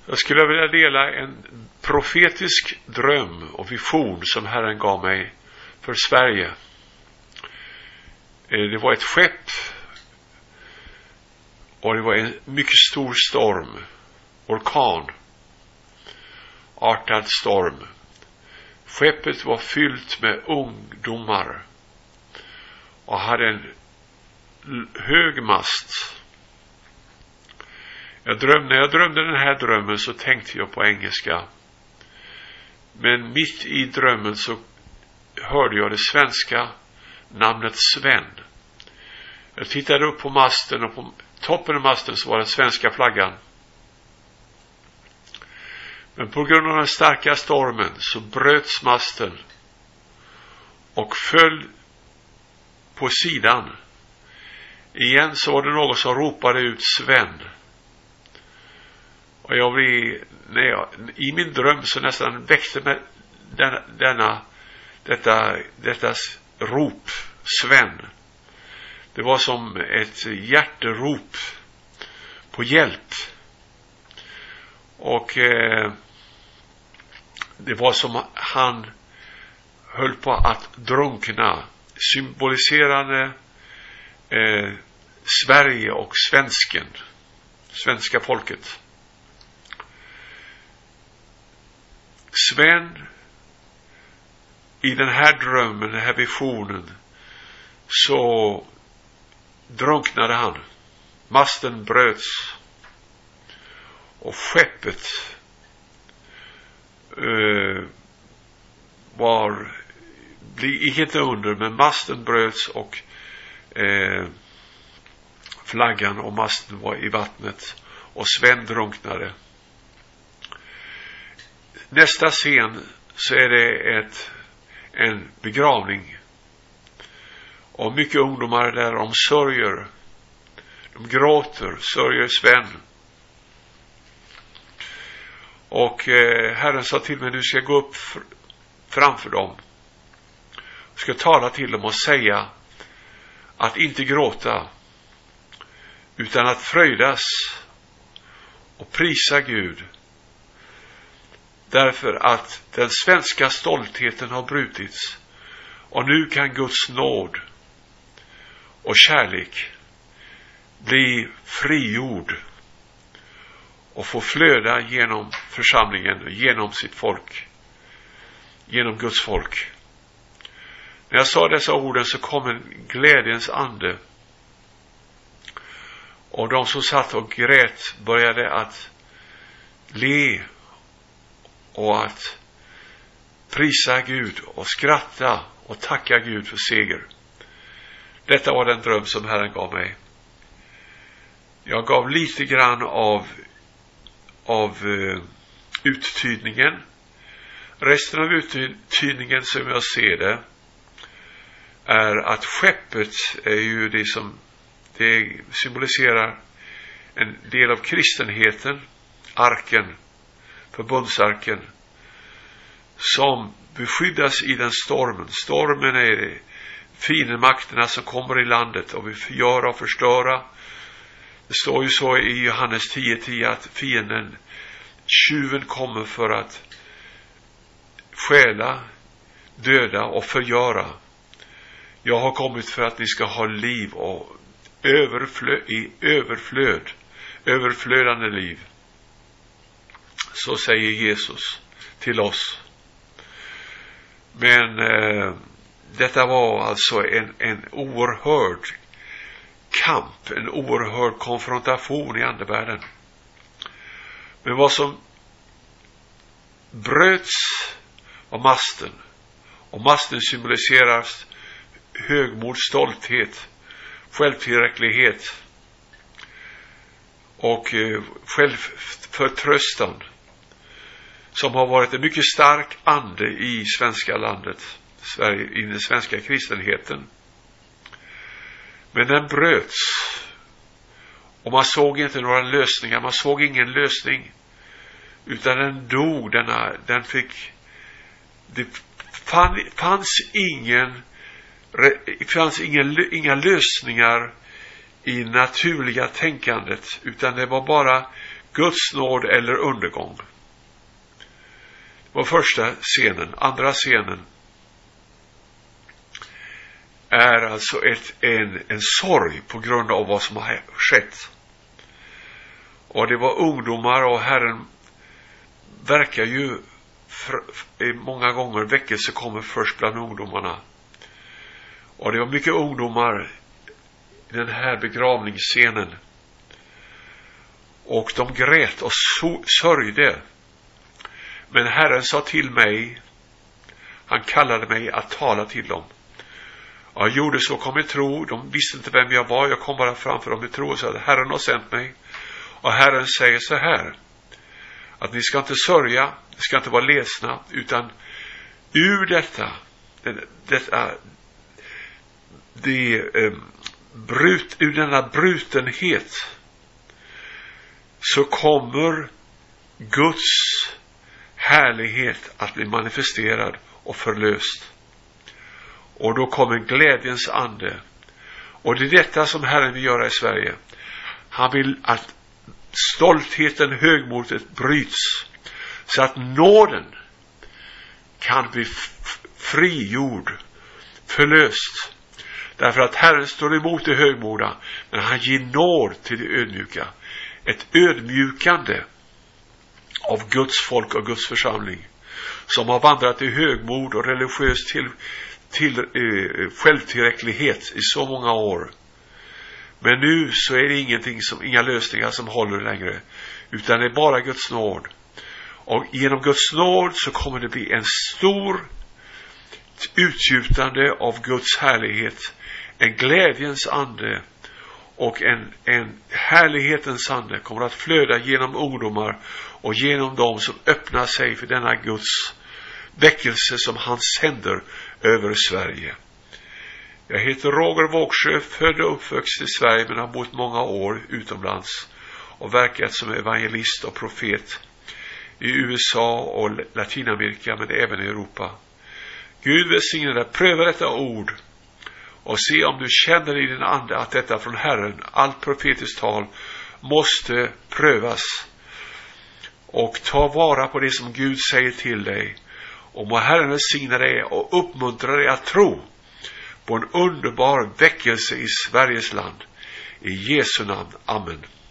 Jag skulle vilja dela en profetisk dröm och vision som Herren gav mig för Sverige. Det var ett skepp och det var en mycket stor storm, orkan, artad storm. Skeppet var fyllt med ungdomar och hade en hög mast. När jag drömde den här drömmen så tänkte jag på engelska. Men mitt i drömmen så hörde jag det svenska namnet Sven. Jag tittade upp på masten och på toppen av masten så var den svenska flaggan. Men på grund av den starka stormen så bröts masten och föll på sidan. Igen så var det någon som ropade ut Sven. Och i min dröm så nästan väckte mig detta rop, Sven. Det var som ett hjärterop på hjälp. Och det var som han höll på att drunkna, symboliserande Sverige och svenska folket. Sven, i den här drömmen, den här visionen, så drunknade han. Masten bröts och skeppet gick inte under, men masten bröts och flaggan och masten var i vattnet och Sven drunknade. Nästa scen så är det en begravning och mycket ungdomar där, de sörjer, de gråter, sörjer Sven. Och Herren sa till mig, du ska gå upp framför dem, ska tala till dem och säga att inte gråta utan att fröjdas och prisa Gud, därför att den svenska stoltheten har brutits och nu kan Guds nåd och kärlek bli frigjord och få flöda genom församlingen, genom sitt folk, genom Guds folk. När jag sa dessa orden så kom en glädjens ande, och de som satt och grät började att le och att prisa Gud och skratta och tacka Gud för seger. Detta var den dröm som Herren gav mig. Jag gav lite grann av uttydningen. Resten av uttydningen som jag ser det är att skeppet är ju det symboliserar en del av kristenheten, arken, förbundsarken, som beskyddas i den stormen. Stormen är det fiendemakterna som kommer i landet och vill förgöra och förstöra. Det står ju så i Johannes 10:10 att fienden, tjuven, kommer för att stjäla, döda och förgöra. Jag har kommit för att ni ska ha liv och överflödande liv. Så säger Jesus till oss. Men detta var alltså en oerhörd kamp, en oerhörd konfrontation i andevärlden. Men vad som bröts var masten. Och masten symboliserar högmod, stolthet, självtillräcklighet och självförtröstan, som har varit en mycket stark ande i svenska landet, Sverige, i den svenska kristenheten. Men den bröts och man såg inte några lösningar, man såg ingen lösning, utan den dog. Det fanns inga lösningar i naturliga tänkandet, utan det var bara Guds nåd eller undergång. Det var första scenen. Andra scenen är alltså en sorg på grund av vad som har skett. Och det var ungdomar, och Herren verkar ju många gånger väckelse kommer först bland ungdomarna. Och det var mycket ungdomar i den här begravningsscenen. Och de grät och sörjde. Men Herren sa till mig, han kallade mig att tala till dem. Jag gjorde så, kom i tro. De visste inte vem jag var. Jag kom bara framför dem i tro och sa att Herren har sänt mig. Och Herren säger så här, att ni ska inte sörja, ni ska inte vara ledsna, utan ur ur denna brutenhet så kommer Guds härlighet att bli manifesterad och förlöst. Och då kommer glädjens ande. Och det är detta som Herren vill göra i Sverige. Han vill att stoltheten, högmodet bryts, så att nåden kan bli frigjord, förlöst. Därför att Herren står emot det högmoda, men han ger nåd till det ödmjuka. Ett ödmjukande av Guds folk och Guds församling, som har vandrat i högmod och religiös till självtillräcklighet i så många år. Men nu så är det inga lösningar som håller längre, utan det är bara Guds nåd. Och genom Guds nåd så kommer det bli en stor utgjutande av Guds härlighet, en glädjens ande och en härlighetens ande kommer att flöda genom ungdomar och genom dem som öppnar sig för denna Guds väckelse som han sänder över Sverige. Jag heter Roger Vågsjö, född och uppväxt i Sverige, men har bott många år utomlands och verkat som evangelist och profet i USA och Latinamerika, men även i Europa. Gud välsigne dig, pröva detta ord och se om du känner i din ande att detta från Herren, allt profetiskt tal, måste prövas. Och ta vara på det som Gud säger till dig. Och må Herren välsigna dig och uppmuntra dig att tro på en underbar väckelse i Sveriges land. I Jesu namn. Amen.